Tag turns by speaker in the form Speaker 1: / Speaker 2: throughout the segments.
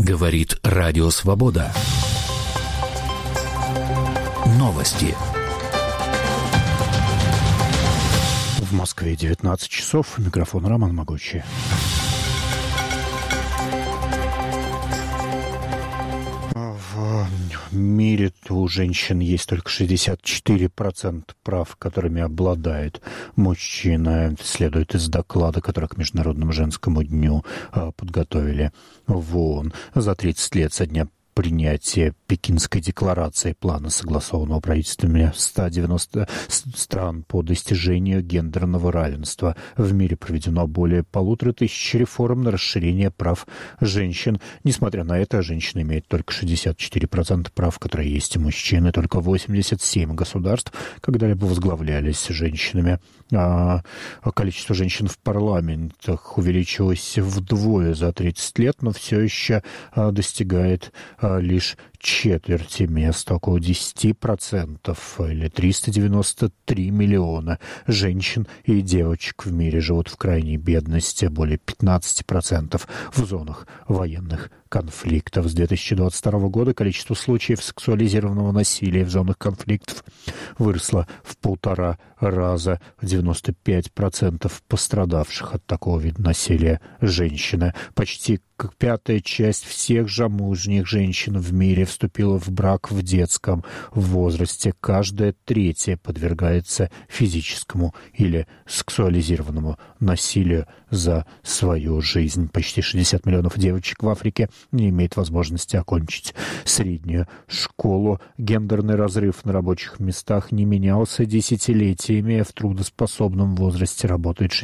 Speaker 1: Говорит Радио Свобода. Новости.
Speaker 2: В Москве 19 часов. Микрофон Роман Могучий. В мире у женщин есть только 64% прав, которыми обладает мужчина. Следует из доклада, который к Международному женскому дню подготовили в ООН. За 30 лет со дня принятия Пекинской декларации, плана, согласованного правительствами 190 стран по достижению гендерного равенства. В мире проведено более 1500 реформ на расширение прав женщин. Несмотря на это, женщины имеют только 64% прав, которые есть у мужчин, и только 87 государств когда-либо возглавлялись женщинами. Количество женщин в парламентах увеличилось вдвое за 30 лет, но все еще достигает лишь четверти места, около 10%, или 393 миллиона женщин и девочек в мире живут в крайней бедности, более 15% в зонах военных конфликтов. С 2022 года количество случаев сексуализированного насилия в зонах конфликтов выросло в 1,5 раза. 95% пострадавших от такого вида насилия женщины. Почти пятая часть всех замужних женщин в мире вступила в брак в детском возрасте. Каждая третья подвергается физическому или сексуализированному насилию за свою жизнь. Почти 60 миллионов девочек в Африке не имеют возможности окончить среднюю школу. Гендерный разрыв на рабочих местах не менялся десятилетиями. В трудоспособном возрасте работает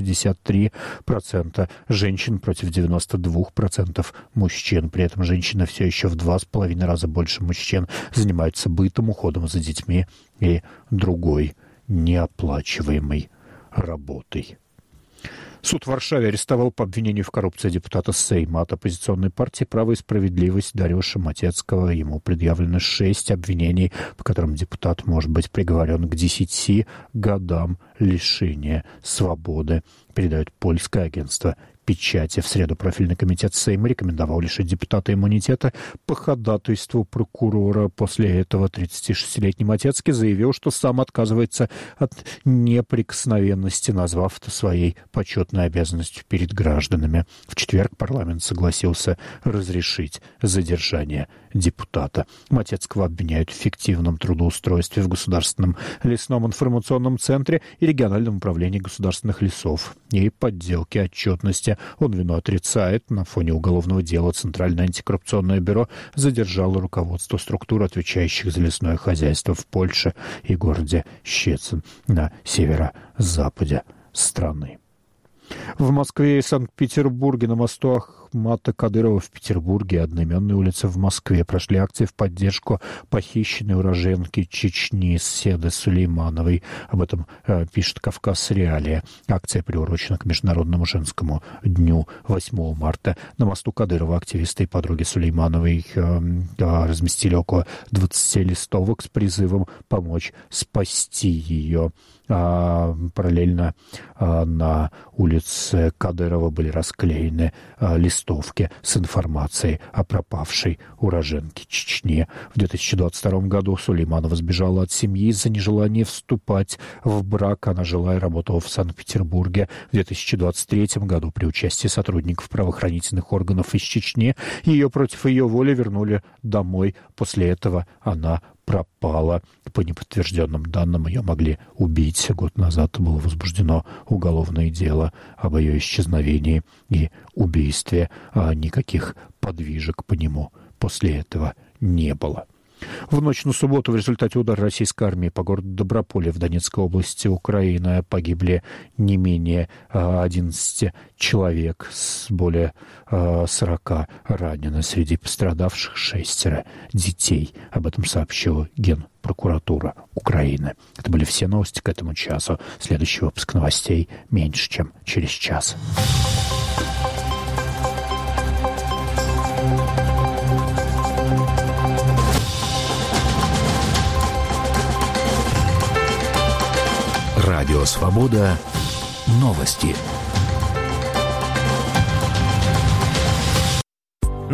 Speaker 2: 63% женщин против 92% мужчин. При этом женщины все еще в 2,5 раза больше мужчин занимаются бытом, уходом за детьми и другой неоплачиваемой работой. Суд в Варшаве арестовал по обвинению в коррупции депутата Сейма от оппозиционной партии «Право и справедливость» Дариуша Матецкого. Ему предъявлено 6 обвинений, по которым депутат может быть приговорен к 10 годам лишения свободы, передает польское агентство печати. В среду профильный комитет Сейма рекомендовал лишить депутата иммунитета по ходатайству прокурора. После этого 36-летний Матецкий заявил, что сам отказывается от неприкосновенности, назвав это своей почетной обязанностью перед гражданами. В четверг парламент согласился разрешить задержание депутата. Матецкого обвиняют в фиктивном трудоустройстве в Государственном лесном информационном центре и региональном управлении государственных лесов и подделке отчетности. Он вину отрицает. На фоне уголовного дела Центральное антикоррупционное бюро задержало руководство структур, отвечающих за лесное хозяйство в Польше и городе Щецин на северо-западе страны. В Москве и Санкт-Петербурге на мосту Ахмата Кадырова в Петербурге и одноименной улице в Москве прошли акции в поддержку похищенной уроженки Чечни Седы Сулеймановой. Об этом пишет «Кавказ Реалия». Акция приурочена к Международному женскому дню 8 марта. На мосту Кадырова активисты и подруги Сулеймановой разместили около 20 листовок с призывом помочь спасти ее. Параллельно на улице Кадырова были расклеены листовки с информацией о пропавшей уроженке Чечни. В 2022 году Сулейманова сбежала от семьи из-за нежелания вступать в брак. Она жила и работала в Санкт-Петербурге. В 2023 году при участии сотрудников правоохранительных органов из Чечни ее против ее воли вернули домой. После этого она пропала. По неподтвержденным данным, ее могли убить. Год назад было возбуждено уголовное дело об ее исчезновении и убийстве, а никаких подвижек по нему после этого не было. В ночь на субботу в результате удара российской армии по городу Доброполе в Донецкой области Украины погибли не менее 11 человек, более 40 ранены. Среди пострадавших 6 детей. Об этом сообщила Генпрокуратура Украины. Это были все новости к этому часу. Следующий выпуск новостей меньше, чем через час.
Speaker 1: Радио Свобода. Новости.